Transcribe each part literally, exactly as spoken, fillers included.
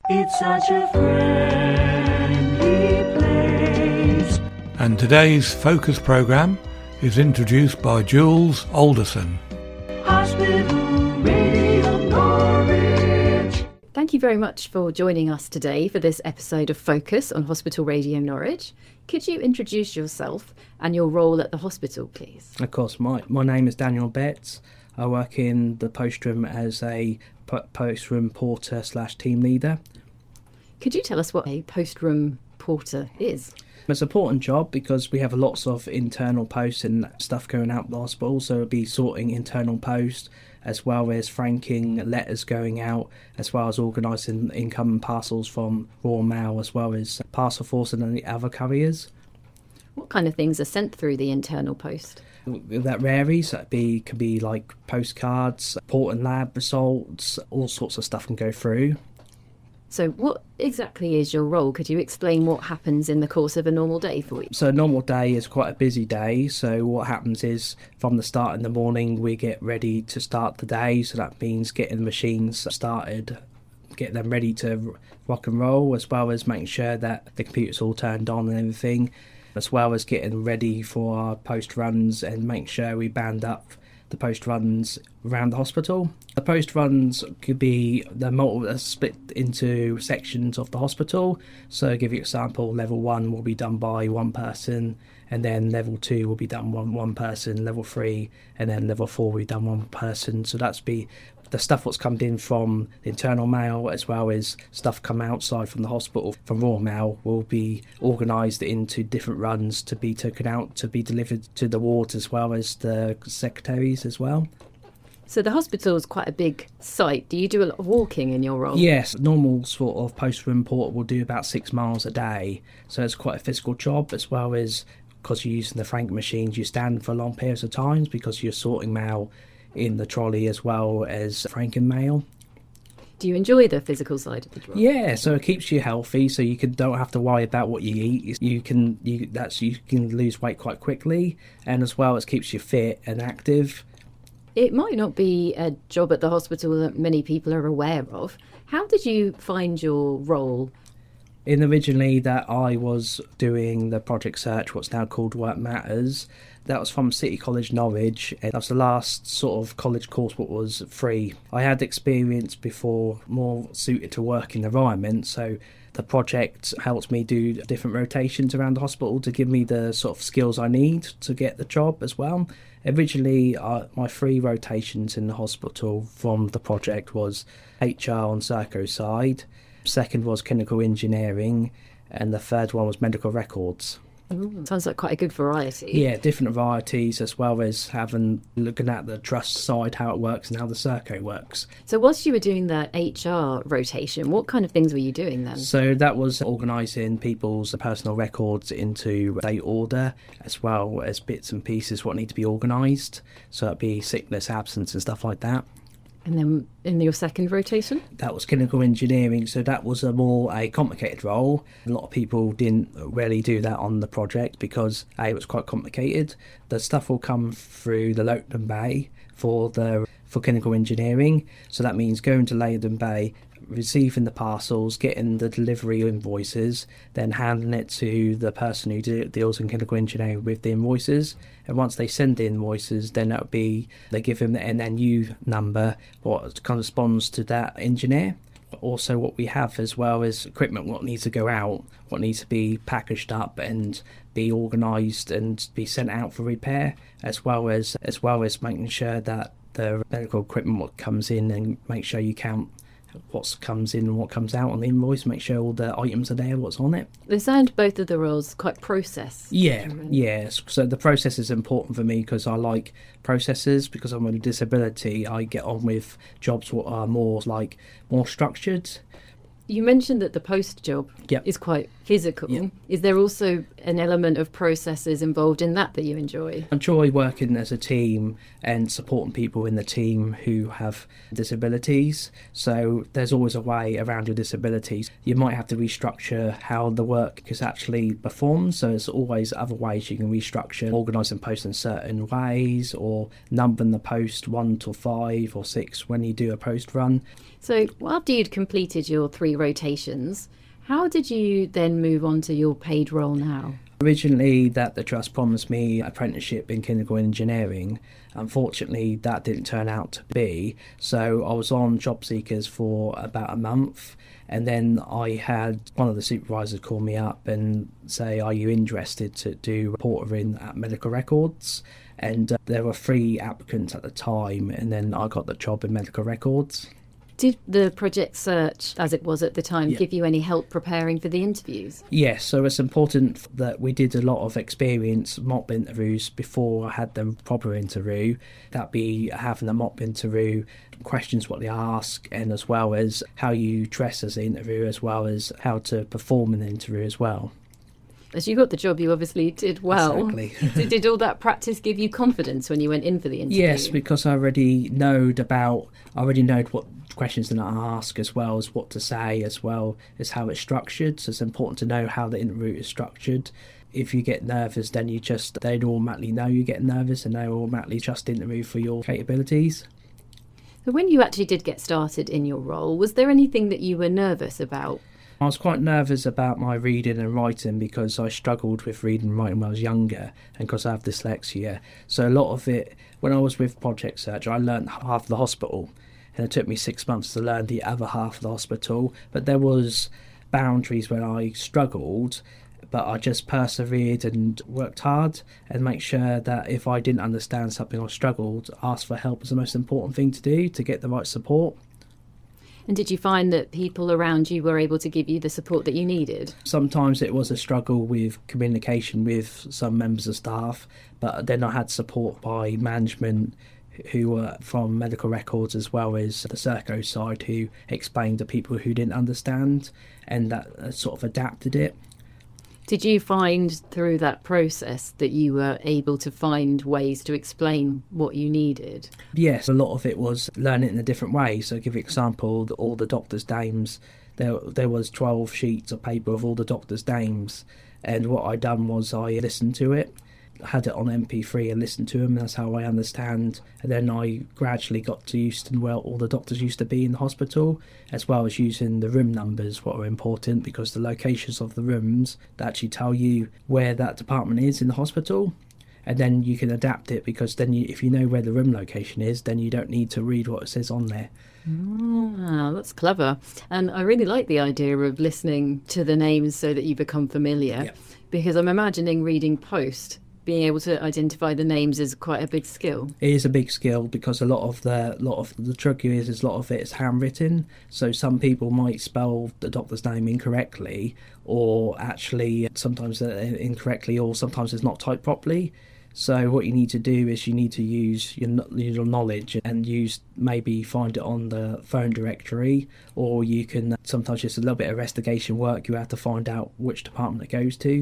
It's such a friendly place. And today's Focus programme is introduced by Jules Alderson. Hospital Radio Norwich. Thank you very much for joining us today for this episode of Focus on Hospital Radio Norwich. Could you introduce yourself and your role at the hospital, please? Of course, my, my name is Daniel Betts. I work in the post room as a post room porter slash team leader. Could you tell us what a post room porter is? It's an important job because we have lots of internal posts and stuff going out the hospital, so it'll be sorting internal posts as well as franking letters going out, as well as organising incoming parcels from Royal Mail, as well as Parcel Force and the other couriers. What kind of things are sent through the internal post? That varies. That be could be like postcards, port and lab results, all sorts of stuff can go through. So what exactly is your role? Could you explain what happens in the course of a normal day for you? So a normal day is quite a busy day. So what happens is from the start in the morning, we get ready to start the day. So that means getting the machines started, getting them ready to rock and roll, as well as making sure that the computer's all turned on and everything, as well as getting ready for our post runs and making sure we band up the post runs around the hospital. The post runs could be the multiple, split into sections of the hospital. So I'll give you an example, level one will be done by one person, and then level two will be done one one person, level three, and then level four will be done one person. So that's be the stuff what's come in from the internal mail, as well as stuff come outside from the hospital from Royal Mail, will be organised into different runs to be taken out to be delivered to the wards, as well as the secretaries as well. So the hospital is quite a big site. Do you do a lot of walking in your role? Yes, normal sort of post room porter will do about six miles a day. So it's quite a physical job, as well as because you're using the frank machines, you stand for long periods of times because you're sorting mail in the trolley as well as franking mail. Do you enjoy the physical side of the job? Yeah, so it keeps you healthy, so you can don't have to worry about what you eat. You can you that's you can lose weight quite quickly, and as well as keeps you fit and active. It might not be a job at the hospital that many people are aware of. How did you find your role? In originally that I was doing the Project Search, what's now called Work Matters. That was from City College Norwich, and that was the last sort of college course what was free. I had experience before more suited to working environment, so the project helped me do different rotations around the hospital to give me the sort of skills I need to get the job as well. Originally, uh, my three rotations in the hospital from the project was H R on Serco side, second was clinical engineering, and the third one was medical records. Ooh, sounds like quite a good variety. Yeah, different varieties, as well as having looking at the trust side, how it works and how the Serco works. So whilst you were doing the H R rotation, what kind of things were you doing then? So that was organising people's personal records into date order, as well as bits and pieces what need to be organised. So it'd be sickness, absence and stuff like that. And then in your second rotation? That was clinical engineering, so that was a more a complicated role. A lot of people didn't really do that on the project because A, it was quite complicated. The stuff will come through the Leyden Bay for the for clinical engineering, so that means going to Leyden Bay, receiving the parcels, getting the delivery invoices, then handing it to the person who de- deals in clinical engineering with the invoices. And once they send the invoices, then that would be, they give him the N N U number, what corresponds to that engineer. Also what we have as well is equipment what needs to go out, what needs to be packaged up and be organised and be sent out for repair, as well as as well as making sure that the medical equipment what comes in, and make sure you count what comes in and what comes out on the invoice, make sure all the items are there, what's on it. They sound both of the roles quite process. Yeah, yes. So the process is important for me because I like processes. Because I'm with a disability, I get on with jobs what are more like more structured. You mentioned that the post job Yep. is quite physical. Yep. Is there also an element of processes involved in that that you enjoy? I enjoy working as a team and supporting people in the team who have disabilities. So there's always a way around your disabilities. You might have to restructure how the work is actually performed. So there's always other ways you can restructure, organising posts in certain ways, or numbering the post one to five or six when you do a post run. So after you'd completed your three rotations. How did you then move on to your paid role now? Originally, that the trust promised me apprenticeship in clinical engineering. Unfortunately, that didn't turn out to be. So I was on job seekers for about a month, and then I had one of the supervisors call me up and say, "Are you interested to do reporting at Medical Records?" And uh, there were three applicants at the time, and then I got the job in Medical Records. Did the project search, as it was at the time, Yeah. give you any help preparing for the interviews? Yes, so it's important that we did a lot of experience mock interviews before I had the proper interview. That be having a mock interview, questions what they ask, and as well as how you dress as an interview, as well as how to perform an interview as well. As you got the job, you obviously did well. Exactly. did, did all that practice give you confidence when you went in for the interview? Yes, because I already knowed about, I already knowed what questions to ask, as well as what to say, as well as how it's structured. So it's important to know how the interview is structured. If you get nervous, then you just, they'd automatically know you get nervous, and they automatically just interview for your capabilities. So when you actually did get started in your role, was there anything that you were nervous about? I was quite nervous about my reading and writing because I struggled with reading and writing when I was younger, and because I have dyslexia. So a lot of it, when I was with Project Search, I learnt half of the hospital, and it took me six months to learn the other half of the hospital. But there was boundaries when I struggled, but I just persevered and worked hard, and make sure that if I didn't understand something or struggled, ask for help is the most important thing to do to get the right support. And did you find that people around you were able to give you the support that you needed? Sometimes it was a struggle with communication with some members of staff, but then I had support by management who were from Medical Records, as well as the Serco side, who explained to people who didn't understand, and that sort of adapted it. Did you find through that process that you were able to find ways to explain what you needed? Yes, a lot of it was learning in a different way. So, give you an example, all the doctors' names, there there was twelve sheets of paper of all the doctors' names, and what I done was I listened to it, had it on M P three and listened to them, and that's how I understand. And then I gradually got to used to where all the doctors used to be in the hospital, as well as using the room numbers, what are important, because the locations of the rooms that actually tell you where that department is in the hospital. And then you can adapt it, because then you, if you know where the room location is, then you don't need to read what it says on there. Ah, that's clever. And I really like the idea of listening to the names so that you become familiar, Yep. because I'm imagining reading Post, being able to identify the names is quite a big skill. It is a big skill, because a lot of the lot of the tricky is, is a lot of it is handwritten. So some people might spell the doctor's name incorrectly, or actually sometimes incorrectly, or sometimes it's not typed properly. So what you need to do is you need to use your your knowledge and use maybe find it on the phone directory, or you can sometimes just a little bit of investigation work. You have to find out which department it goes to.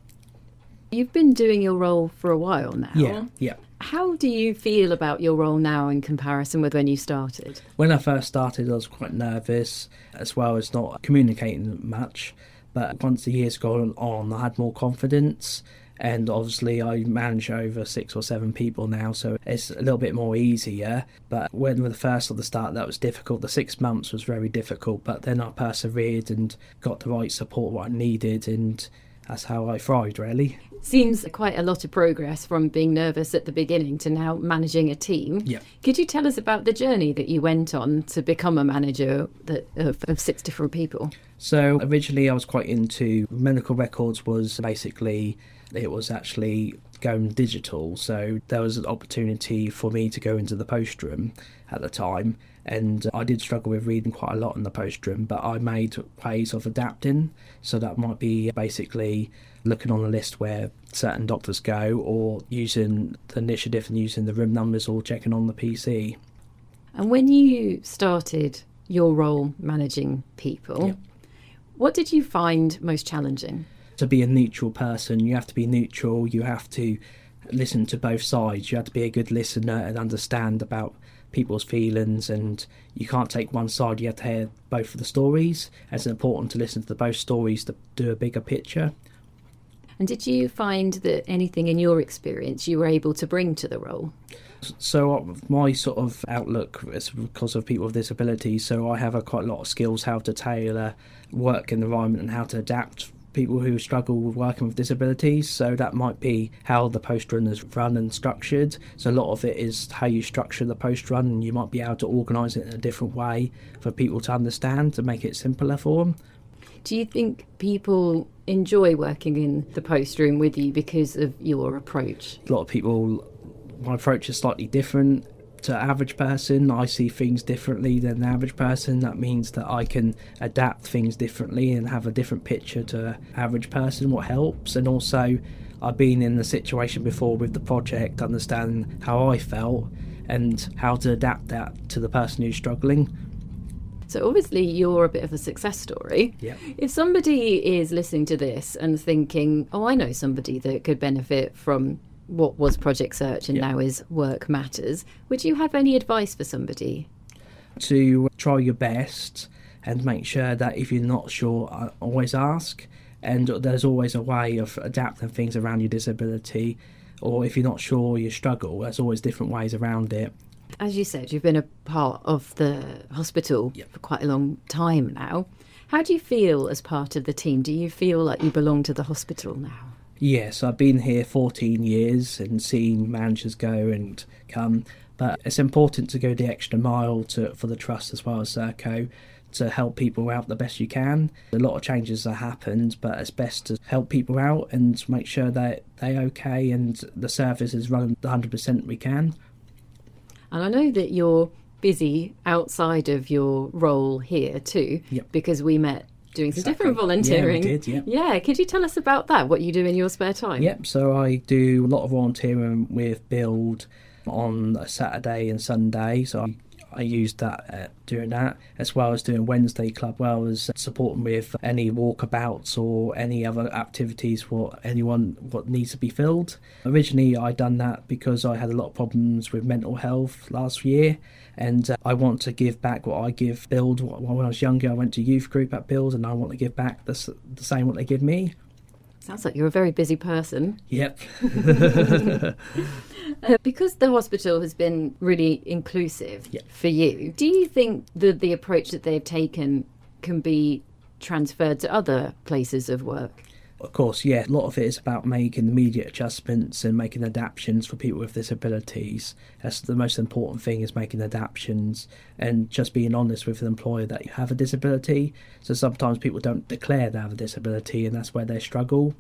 You've been doing your role for a while now. Yeah, yeah. How do you feel about your role now in comparison with when you started? When I first started, I was quite nervous, as well as not communicating much. But once the years gone on, I had more confidence. And obviously I manage over six or seven people now, so it's a little bit more easier. But when with the first of the start, that was difficult. The six months was very difficult, but then I persevered and got the right support what I needed, and that's how I thrived, really. Seems quite a lot of progress from being nervous at the beginning to now managing a team. Yeah. Could you tell us about the journey that you went on to become a manager that, of, of six different people? So originally I was quite into Medical Records. Was basically, it was actually going digital, so there was an opportunity for me to go into the post room at the time, and I did struggle with reading quite a lot in the post room, but I made ways of adapting. So that might be basically looking on the list where certain doctors go, or using the initiative and using the room numbers, or checking on the P C. And when you started your role managing people, Yeah. what did you find most challenging? To be a neutral person, you have to be neutral, you have to listen to both sides, you have to be a good listener and understand about people's feelings, and you can't take one side, you have to hear both of the stories. It's important to listen to both stories to do a bigger picture. And did you find that anything in your experience you were able to bring to the role? So uh, my sort of outlook is because of people with disabilities, so I have a quite a lot of skills how to tailor work environment and how to adapt people who struggle with working with disabilities. So that might be how the post run is run and structured. So a lot of it is how you structure the post run, and you might be able to organise it in a different way for people to understand to make it simpler for them. Do you think people enjoy working in the post room with you because of your approach? A lot of people, my approach is slightly different to average person. I see things differently than the average person. That means that I can adapt things differently and have a different picture to average person, what helps. And also I've been in the situation before with the project, understand how I felt and how to adapt that to the person who's struggling. So obviously you're a bit of a success story. Yeah. If somebody is listening to this and thinking, oh, I know somebody that could benefit from what was Project Search and Yeah. now is Work Matters, would you have any advice for somebody? To try your best and make sure that if you're not sure, uh, always ask. And there's always a way of adapting things around your disability. Or if you're not sure, you struggle, there's always different ways around it. As you said, you've been a part of the hospital Yep. for quite a long time now. How do you feel as part of the team? Do you feel like you belong to the hospital now? Yes, I've been here fourteen years and seen managers go and come, but it's important to go the extra mile to for the trust as well as Serco to help people out the best you can. A lot of changes have happened, but it's best to help people out and make sure that they're okay and the service is run one hundred percent we can. And I know that you're busy outside of your role here too, Yep. because we met doing some Exactly. different volunteering. Yeah, we did, yeah. Yeah, could you tell us about that, what you do in your spare time? Yep, so I do a lot of volunteering with Build on a Saturday and Sunday, so I, I use that uh, doing that, as well as doing Wednesday Club, well as supporting with any walkabouts or any other activities for anyone what needs to be filled. Originally I done that because I had a lot of problems with mental health last year, and uh, I want to give back what I give Build. When I was younger I went to youth group at Build, and I want to give back the, s- the same what they give me. Sounds like you're a very busy person. Yep. Uh, because the hospital has been really inclusive Yeah. for you, do you think that the approach that they've taken can be transferred to other places of work? Of course, yeah, a lot of it is about making immediate adjustments and making adaptations for people with disabilities. That's the most important thing, is making adaptations and just being honest with the employer that you have a disability. So sometimes people don't declare they have a disability, and that's where they struggle.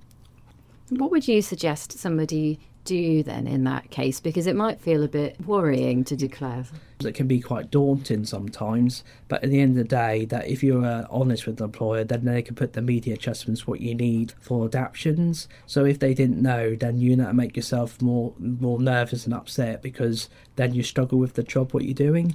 What would you suggest somebody do then in that case? Because it might feel a bit worrying to declare. It can be quite daunting sometimes, but at the end of the day, that if you're uh, honest with the employer, then they can put the media adjustments what you need for adaptations. So if they didn't know, then you know to make yourself more more nervous and upset, because then you struggle with the job what you're doing.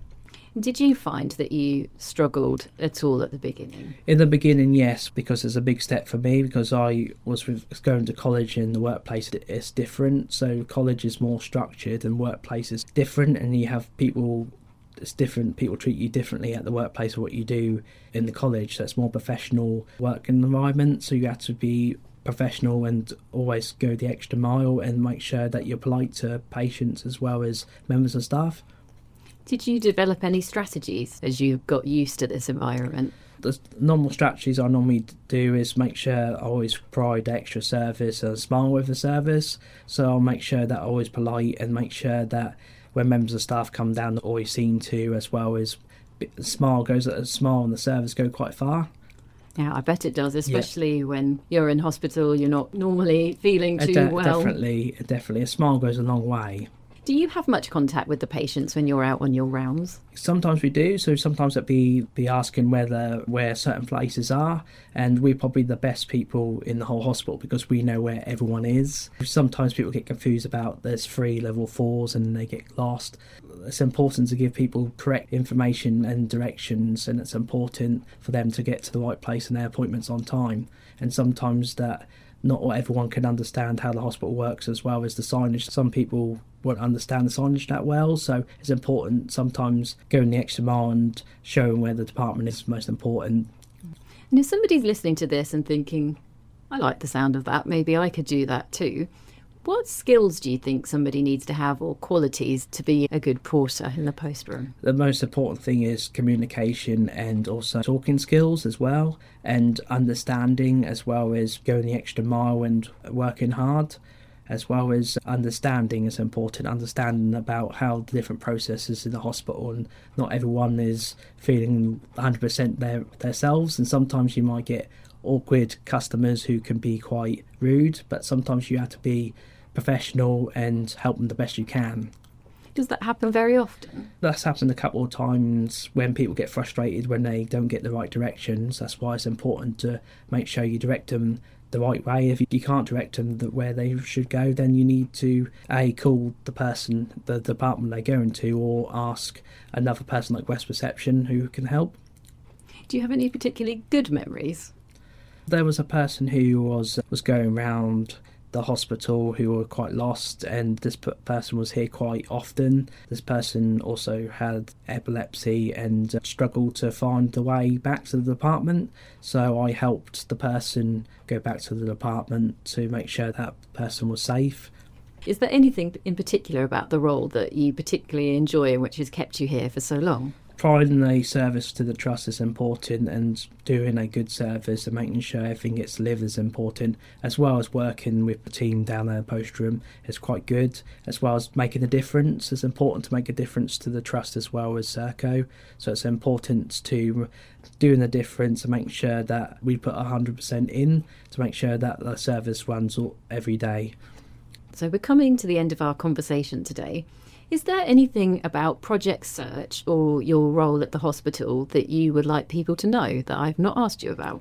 Did you find that you struggled at all at the beginning? In the beginning, yes, because it's a big step for me, because I was with, going to college and the workplace it's different. So college is more structured and workplace is different, and you have people, it's different, people treat you differently at the workplace or what you do in the college. So it's more professional work environment, so you have to be professional and always go the extra mile and make sure that you're polite to patients as well as members of staff. Did you develop any strategies as you got used to this environment? The normal strategies I normally do is make sure I always provide extra service and smile with the service. So I'll make sure that I'm always polite and make sure that when members of staff come down, they're always seen to, as well as a smile goes a smile and the service go quite far. Yeah, I bet it does, especially when you're in hospital, you're not normally feeling Uh, too de- well. Definitely, definitely. A smile goes a long way. Do you have much contact with the patients when you're out on your rounds? Sometimes we do, so sometimes it'd be, be asking whether where certain places are, and we're probably the best people in the whole hospital because we know where everyone is. Sometimes people get confused about there's three level fours and they get lost. It's important to give people correct information and directions, and it's important for them to get to the right place and their appointments on time. And sometimes that not everyone can understand how the hospital works as well as the signage. Some people won't understand the signage that well, so it's important sometimes going the extra mile and showing where the department is most important. And if somebody's listening to this and thinking, I like the sound of that. Maybe I could do that too. What skills do you think somebody needs to have, or qualities, to be a good porter in the post room? The most important thing is communication and also talking skills as well, and understanding, as well as going the extra mile and working hard, as well as understanding is important, understanding about how the different processes in the hospital, and not everyone is feeling one hundred percent their themselves, and sometimes you might get awkward customers who can be quite rude, but sometimes you have to be professional and help them the best you can. Does that happen very often? That's happened a couple of times when people get frustrated when they don't get the right directions. That's why it's important to make sure you direct them the right way. If you can't direct them the, where they should go, then you need to A, call the person, the department they're going to, or ask another person like West Reception who can help. Do you have any particularly good memories? There was a person who was was going around the hospital who were quite lost, and this p- person was here quite often. This person also had epilepsy and uh, struggled to find the way back to the department, so I helped the person go back to the department to make sure that person was safe. Is there anything in particular about the role that you particularly enjoy and which has kept you here for so long? Providing a service to the trust is important, and doing a good service and making sure everything gets delivered is important, as well as working with the team down there in the post room is quite good, as well as making a difference. It's important to make a difference to the trust as well as Serco, so it's important to doing the difference and making sure that we put one hundred percent in to make sure that the service runs all, every day. So we're coming to the end of our conversation today. Is there anything about Project Search or your role at the hospital that you would like people to know that I've not asked you about?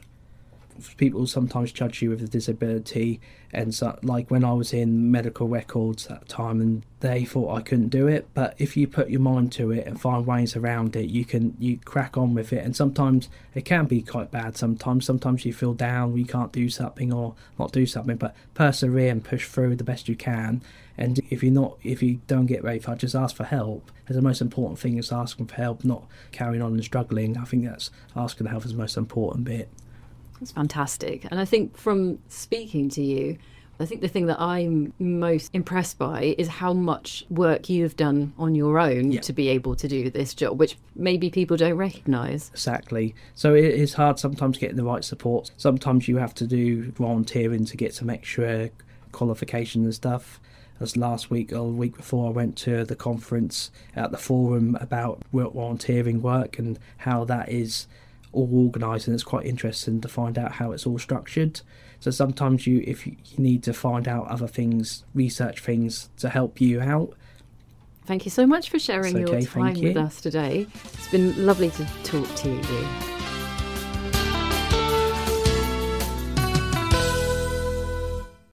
People sometimes judge you with a disability, and so, like when I was in medical records at the time, and they thought I couldn't do it, but if you put your mind to it and find ways around it, you can you crack on with it. And sometimes it can be quite bad. Sometimes sometimes you feel down, you can't do something or not do something, but persevere and push through the best you can. And if you're not, if you don't get very far, just ask for help. And the most important thing is asking for help, not carrying on and struggling. I think that's asking for help is the most important bit. That's fantastic. And I think from speaking to you, I think the thing that I'm most impressed by is how much work you've done on your own yeah. to be able to do this job, which maybe people don't recognise. Exactly. So it is hard sometimes getting the right support. Sometimes you have to do volunteering to get some extra qualification and stuff. As last week or the week before, I went to the conference at the forum about volunteering work and how that is all organised, and it's quite interesting to find out how it's all structured. So sometimes you, if you, you need to find out other things, research things to help you out. Thank you so much for sharing It's okay, your time thank you. with us today. It's been lovely to talk to you.